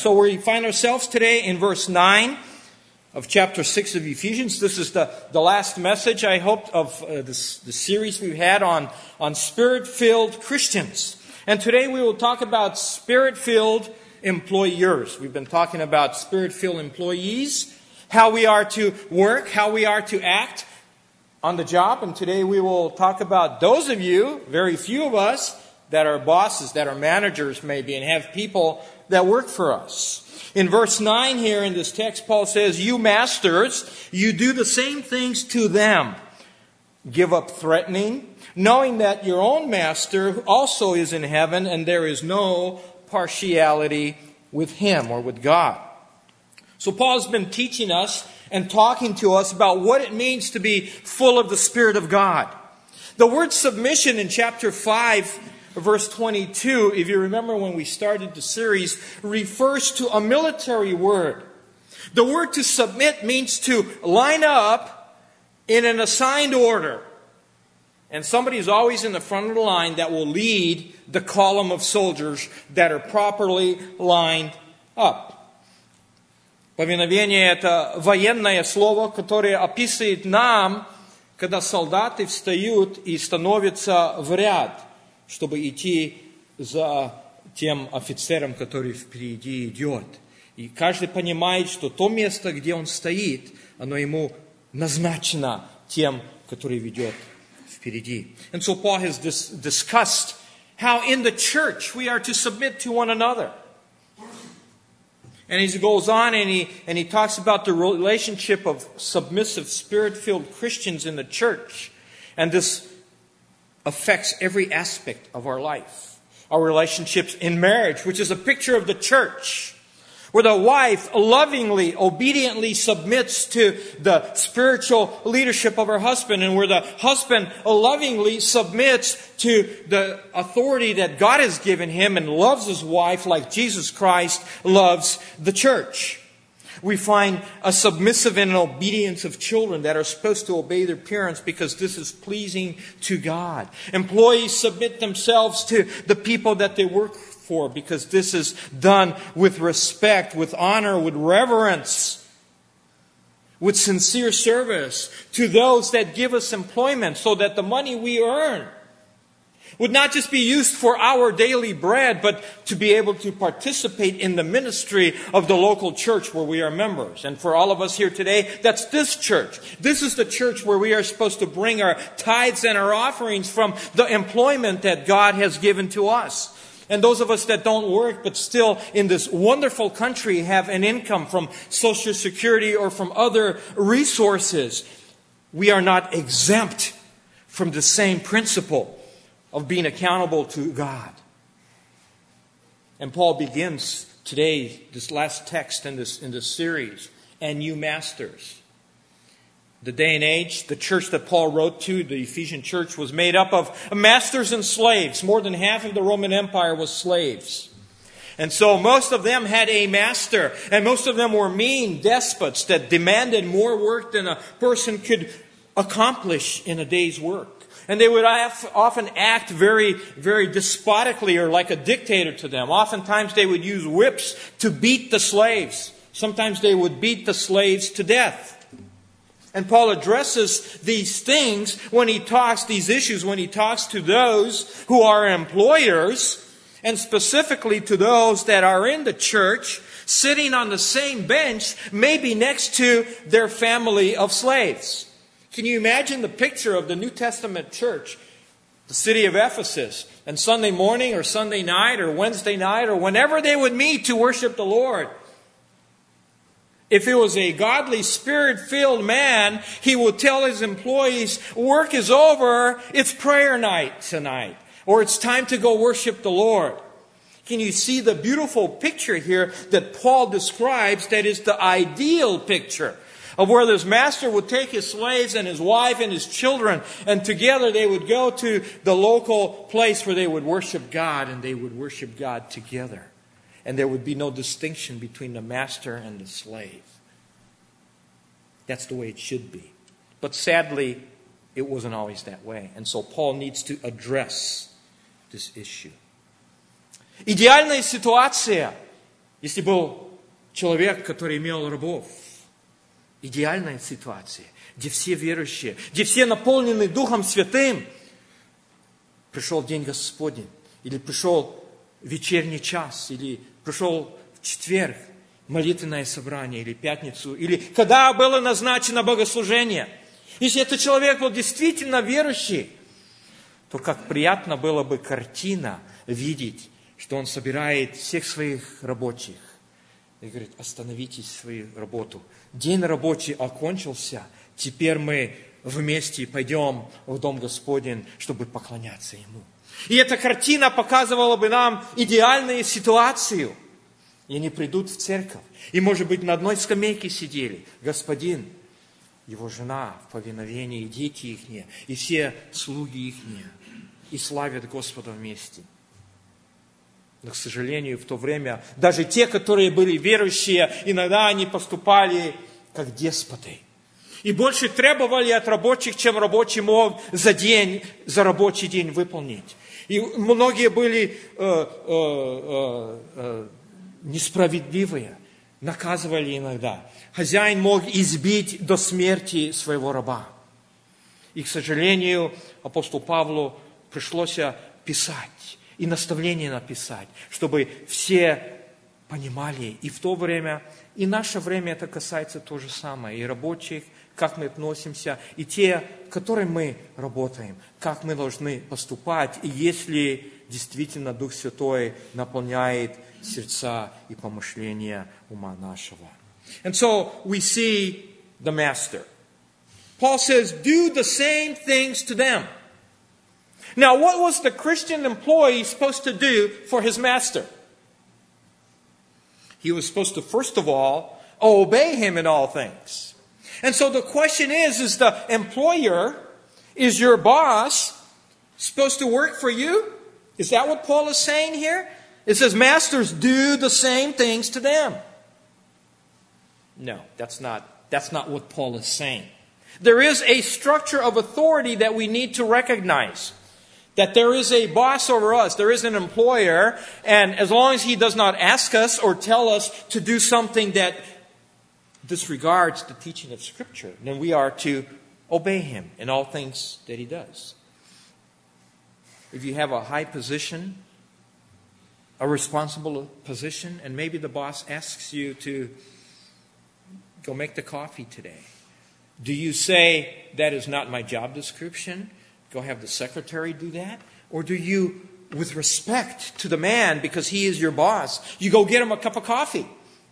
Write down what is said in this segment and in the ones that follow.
So we find ourselves today in verse 9 of chapter 6 of Ephesians. This is the last message, I hope, of the series we've had on Spirit-filled Christians. And today we will talk about Spirit-filled employers. We've been talking about Spirit-filled employees, how we are to work, how we are to act on the job. And today we will talk about those of you, very few of us, that are bosses, that are managers maybe, and have people that work for us. In verse 9 here in this text, Paul says, "You masters, you do the same things to them. Give up threatening, knowing that your own master also is in heaven, and there is no partiality with him," or with God. So Paul's been teaching us and talking to us about what it means to be full of the Spirit of God. The word submission in chapter 5, verse 22, if you remember when we started the series, refers to a military word. The word to submit means to line up in an assigned order. And somebody is always in the front of the line that will lead the column of soldiers that are properly lined up. Повиновение – это военное слово, которое описывает нам, когда солдаты встают и становятся в ряд, чтобы идти за тем офицером, который впереди идет. И каждый понимает, что то место, где он стоит, оно ему назначено тем, который ведет впереди. And so Paul has discussed how in the church we are to submit to one another. And he goes on and he talks about the relationship of submissive, Spirit-filled Christians in the church. And this affects every aspect of our life. Our relationships in marriage, which is a picture of the church, where the wife lovingly, obediently submits to the spiritual leadership of her husband, and where the husband lovingly submits to the authority that God has given him and loves his wife like Jesus Christ loves the church. We find a submissive and an obedience of children that are supposed to obey their parents because this is pleasing to God. Employees submit themselves to the people that they work for because this is done with respect, with honor, with reverence, with sincere service to those that give us employment, so that the money we earn would not just be used for our daily bread, but to be able to participate in the ministry of the local church where we are members. And for all of us here today, that's this church. This is the church where we are supposed to bring our tithes and our offerings from the employment that God has given to us. And those of us that don't work but still in this wonderful country have an income from Social Security or from other resources, we are not exempt from the same principle of being accountable to God. And Paul begins today, this last text in this series, "And you masters." The day and age, the church that Paul wrote to, the Ephesian church, was made up of masters and slaves. More than half of the Roman Empire was slaves. And so most of them had a master, and most of them were mean despots that demanded more work than a person could accomplish in a day's work. And they would often act very, very despotically or like a dictator to them. Oftentimes they would use whips to beat the slaves. Sometimes they would beat the slaves to death. And Paul addresses these things when he talks, these issues, when he talks to those who are employers, and specifically to those that are in the church, sitting on the same bench, maybe next to their family of slaves. Can you imagine the picture of the New Testament church, the city of Ephesus, and Sunday morning or Sunday night or Wednesday night or whenever they would meet to worship the Lord? If it was a godly, Spirit-filled man, he would tell his employees, work is over, it's prayer night tonight, or it's time to go worship the Lord. Can you see the beautiful picture here that Paul describes that is the ideal picture of where this master would take his slaves and his wife and his children, and together they would go to the local place where they would worship God, and they would worship God together. And there would be no distinction between the master and the slave. That's the way it should be. But sadly, it wasn't always that way. And so Paul needs to address this issue. Идеальная ситуация Если был человек, который имел рабов, идеальная ситуация, где все верующие, где все наполнены Духом Святым, пришел день Господень, или пришел вечерний час, или пришел в четверг молитвенное собрание, или пятницу, или когда было назначено богослужение. Если этот человек был действительно верующий, то как приятно было бы картина видеть, что он собирает всех своих рабочих и говорит: остановите свою работу. День рабочий окончился, теперь мы вместе пойдем в Дом Господень, чтобы поклоняться Ему. И эта картина показывала бы нам идеальную ситуацию. И они придут в церковь. И, может быть, на одной скамейке сидели Господин, Его жена в повиновении, и дети ихние, и все слуги ихние, и славят Господа вместе. Но, к сожалению, в то время даже те, которые были верующие, иногда они поступали как деспоты. И больше требовали от рабочих, чем рабочий мог за рабочий день выполнить. И многие были несправедливые, наказывали иногда. Хозяин мог избить до смерти своего раба. И, к сожалению, апостолу Павлу пришлось писать и наставление написать, чтобы все понимали. И в то время, и наше время это касается то же самое. И рабочих, как мы относимся, и те, которым мы работаем, как мы должны поступать, и если действительно Дух Святой наполняет сердца и помышления ума нашего. And so we see the master. Paul says, do the same things to them. Now, what was the Christian employee supposed to do for his master? He was supposed to, first of all, obey him in all things. And so the question is the employer, is your boss supposed to work for you? Is that what Paul is saying here? It says, masters, do the same things to them. No, that's not what Paul is saying. There is a structure of authority that we need to recognize. That there is a boss over us, there is an employer, and as long as he does not ask us or tell us to do something that disregards the teaching of Scripture, then we are to obey him in all things that he does. If you have a high position, a responsible position, and maybe the boss asks you to go make the coffee today, do you say, that is not my job description? Go have the secretary do that? Or do you, with respect to the man, because he is your boss, you go get him a cup of coffee?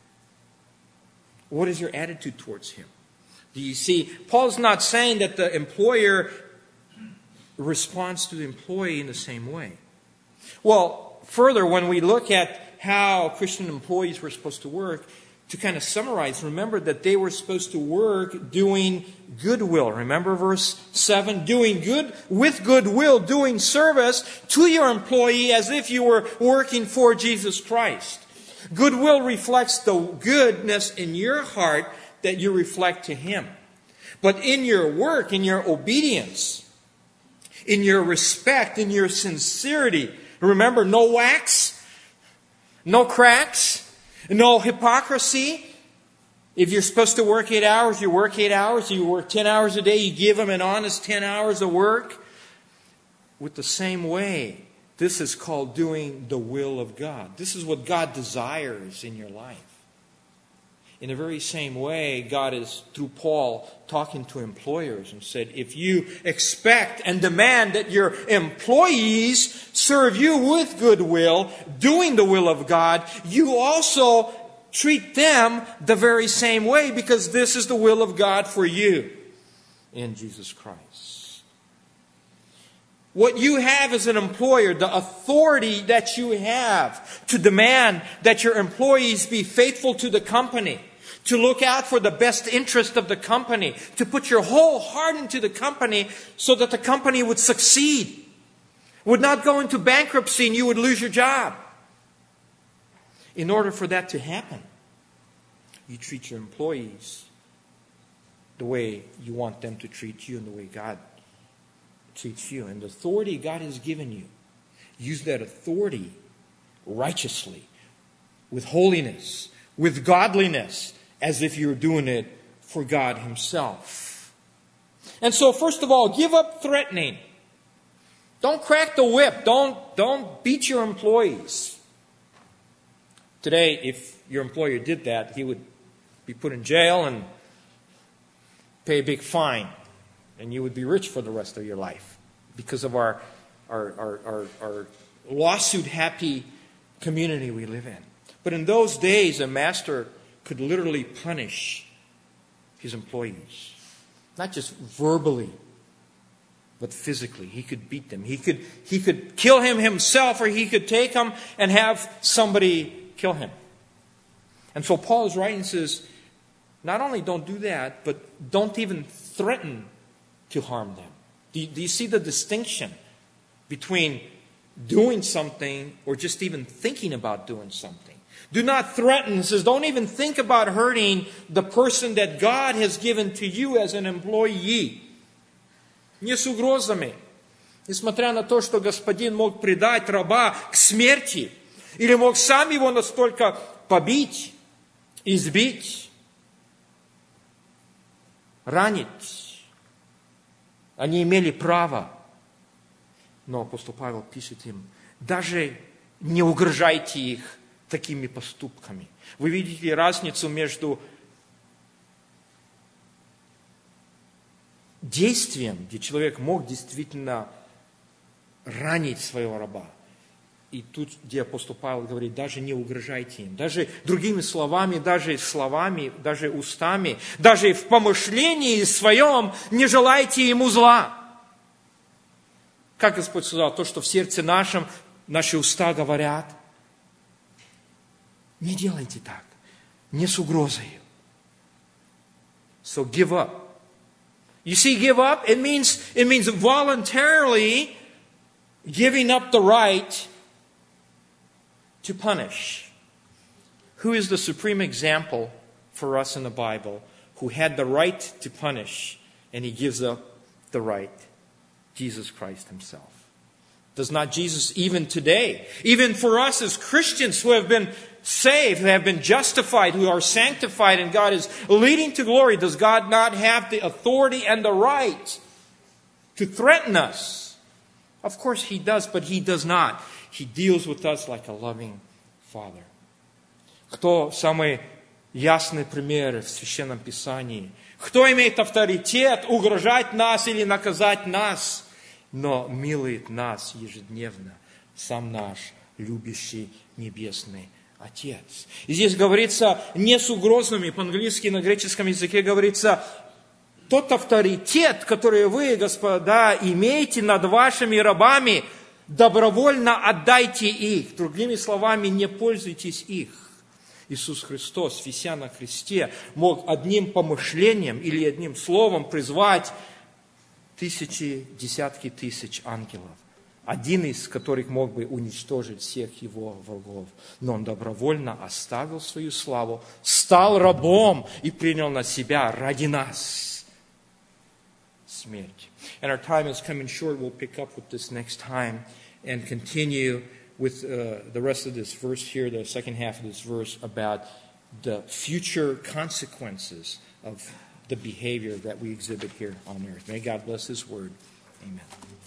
What is your attitude towards him? Do you see, Paul's not saying that the employer responds to the employee in the same way. Well, further, when we look at how Christian employees were supposed to work, to kind of summarize, remember that they were supposed to work doing goodwill. Remember verse 7? Doing good, with goodwill, doing service to your employee as if you were working for Jesus Christ. Goodwill reflects the goodness in your heart that you reflect to Him. But in your work, in your obedience, in your respect, in your sincerity, remember, no wax, no cracks, no hypocrisy. If you're supposed to work 8 hours, you work 8 hours. You work 10 hours a day, you give them an honest 10 hours of work. With the same way, this is called doing the will of God. This is what God desires in your life. In the very same way, God is, through Paul, talking to employers and said, if you expect and demand that your employees serve you with goodwill, doing the will of God, you also treat them the very same way, because this is the will of God for you in Jesus Christ. What you have as an employer, the authority that you have to demand that your employees be faithful to the company, to look out for the best interest of the company, to put your whole heart into the company so that the company would succeed, would not go into bankruptcy and you would lose your job. In order for that to happen, you treat your employees the way you want them to treat you and the way God treats you. And the authority God has given you, use that authority righteously, with holiness, with godliness, as if you're doing it for God Himself. And so, first of all, give up threatening. Don't crack the whip. Don't beat your employees. Today, if your employer did that, he would be put in jail and pay a big fine. And you would be rich for the rest of your life because of our lawsuit-happy community we live in. But in those days, a master could literally punish his employees. Not just verbally, but physically. He could beat them. He could kill him himself, or he could take him and have somebody kill him. And so Paul is writing and says, not only don't do that, but don't even threaten to harm them. Do you see the distinction between doing something or just even thinking about doing something? Do not threaten. It says, don't even think about hurting the person that God has given to you as an employee. Не с угрозами. Несмотря на то, что господин мог предать раба к смерти, или мог сам его настолько побить, избить, ранить. Они имели право. Но апостол Павел пишет им, даже не угрожайте их такими поступками. Вы видите разницу между действием, где человек мог действительно ранить своего раба. И тут, где апостол Павел говорит, даже не угрожайте им. Даже другими словами, даже устами, даже в помышлении своем не желайте ему зла. Как Господь сказал, то, что в сердце нашем, наши уста говорят, не делайте так, не с угрозой. So give up. You see, give up, it means voluntarily giving up the right to punish. Who is the supreme example for us in the Bible who had the right to punish and he gives up the right? Jesus Christ Himself. Does not Jesus, even today, even for us as Christians who have been saved, who have been justified, who are sanctified, and God is leading to glory, does God not have the authority and the right to threaten us? Of course He does, but He does not. He deals with us like a loving Father. Кто самый ясный пример в Священном Писании? Кто имеет авторитет угрожать нас или наказать нас, но милует нас ежедневно? Сам наш любящий Небесный Отец. И здесь говорится не с угрозами, по-английски на греческом языке говорится, тот авторитет, который вы, господа, имеете над вашими рабами, добровольно отдайте их. Другими словами, не пользуйтесь их. Иисус Христос, вися на кресте, мог одним помышлением или одним словом призвать тысячи, десятки тысяч ангелов. Один из которых мог бы уничтожить всех его врагов. Но он добровольно оставил свою славу, стал рабом и принял на себя ради нас смерть. And our time is coming short. We'll pick up with this next time and continue with the rest of this verse here, the second half of this verse, about the future consequences of the behavior that we exhibit here on earth. May God bless His word. Amen.